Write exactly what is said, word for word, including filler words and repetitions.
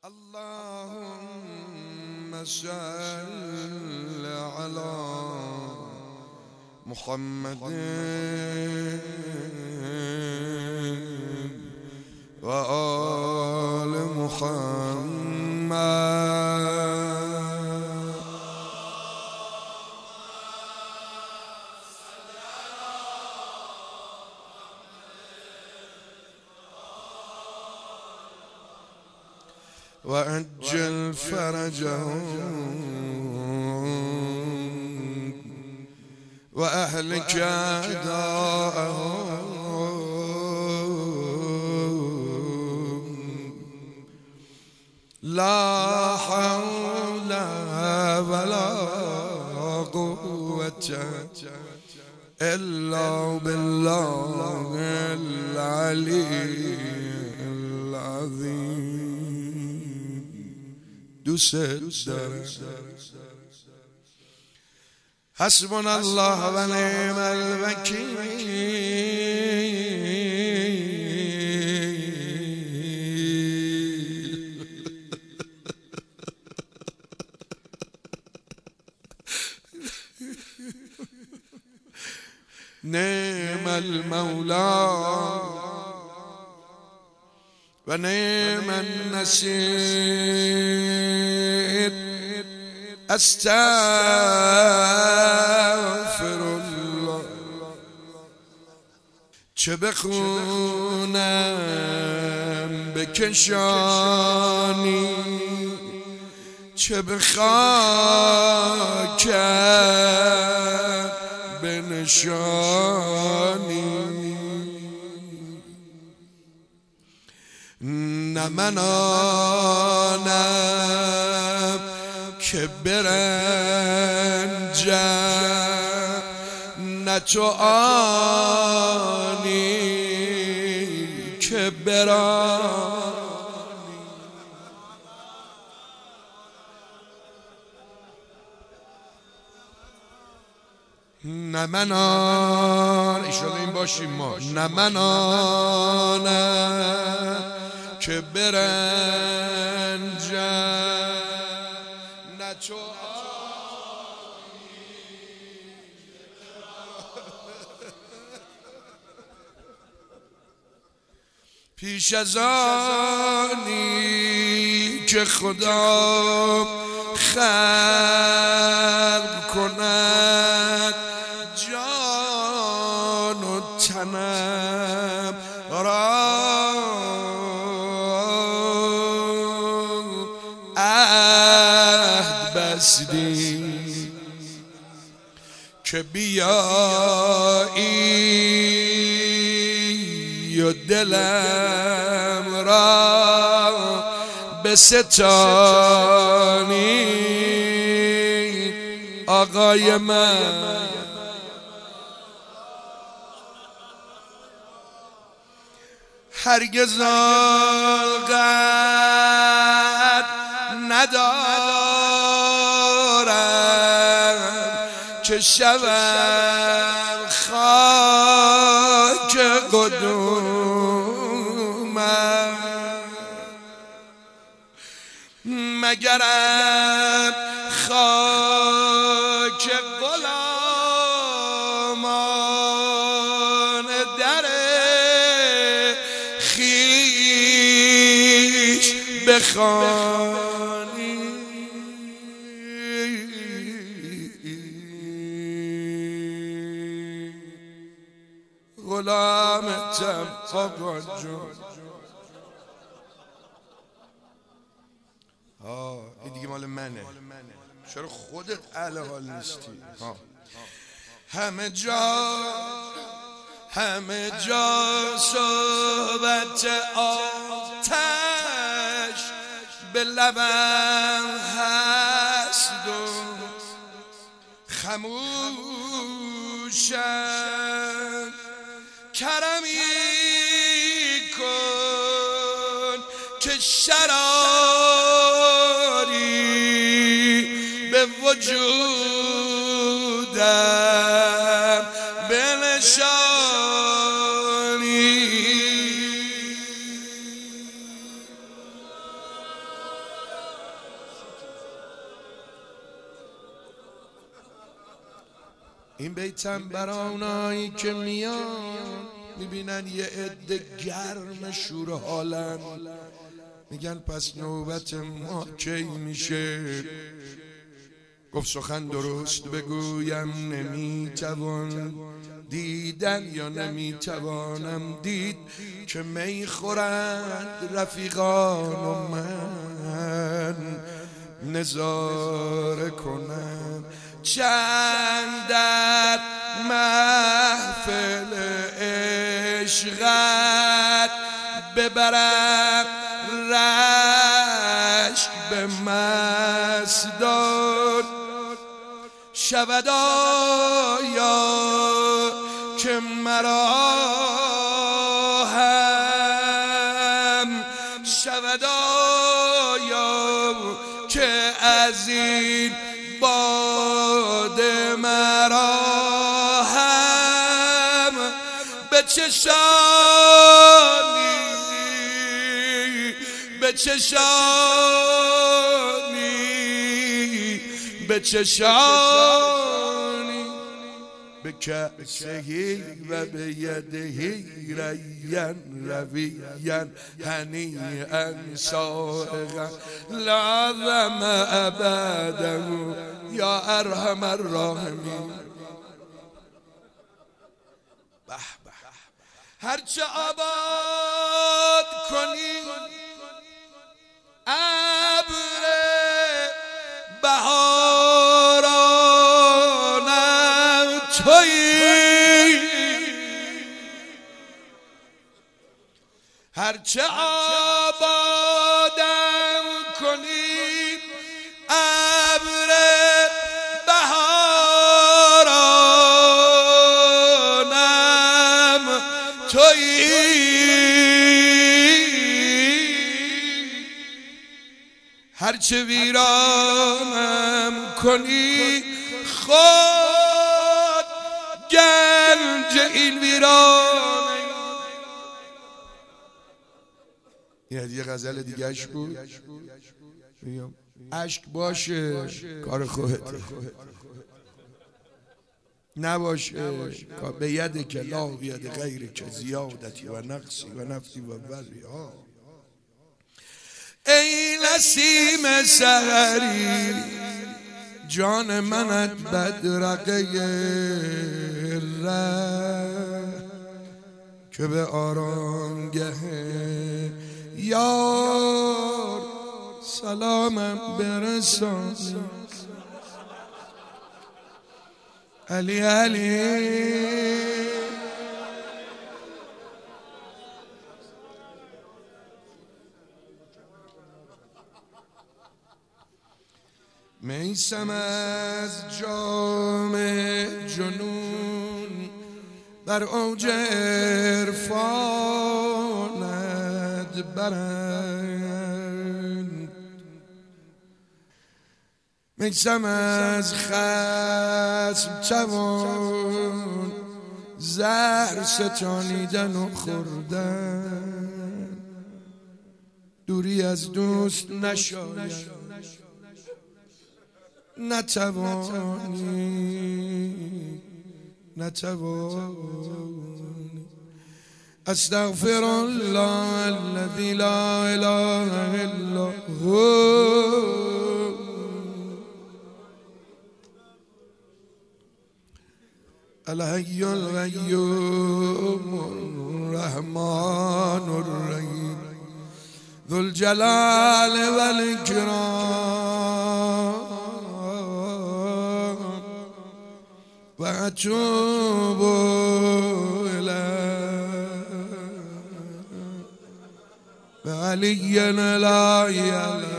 اللهم صل على محمد وآل محمد. وأجل فرجهم وأهلك أعداءهم لا حول ولا قوة إلا بالله العلي العظيم. دوست دارم. حسبنا الله و نعم الوکیل. نعم المولى و نعم النصير. استغفر الله. چه بخونم بکشانی، چه بخاکم بنشانی. نه من آنم که برنجم، نه تو آنی که برانی. نه من آن ایشالا این باشیم ما. نه من آنم که برنجم، نه تو پیش از آنی که خدا خلق کند جان و تنم را عهد بستی که بیایی و دلم را بستانی. آقای من هرگز آقت ندارم که شوم خاک قدومم، مگرم خاک غلامان در خویش بخوانی. غلامتم آقا جون. آه این دیگه مال منه. چرا خودت اهل حال نیستی؟ همه جا همه جا صحبت آتش به لبم هست و خموشم. کرمی کن که شراری به وجودم بنشانی. این بیتم برانایی که میان میبینن یه عده گرم شور حالن، میگن پس نوبت ما کی میشه؟ گفت سخن درست بگویم نمیتوان دیدن یا نمیتوانم دید که می خورند رفیقان و من نظاره کنم چند در محفل عشقت ببرم رشک به مسدان شود آیا که مرا هم شود آیا که از این باده مرا هم به چشانی به چشانی به چشانی به کأسهی و به یدهی رین روین هنیئا سائغا لعظم ابده یا ارحم الراحمین. هرچه آباد کنی ابر بهارانم تویی، هرچه آبادم کنی ابر بهارانم تویی، هرچه ویرانم کنی خود گنج این ویرانه. این یه غزل دیگه اش بود، اشک باشه کار خودته، نباشه به ید که لا ید غیر که زیادتی و نقصی و نفسی و وضعی ها. ای نسیم سحری جان منت بدرقه ره که به آرامگه یار سلامم برسان. علی علی میسم از جام جنون بر اوج عرفانت برند، میسم از خصم توان زهر ستانیدن و خوردن، دوری از دوست نشاید نتوانی نتوانی. استغفر الله الذي لا اله الا هو الحي القيوم الرحمن الرحيم ذو الجلال والإكرام وأتوب إليه بعلي لا إله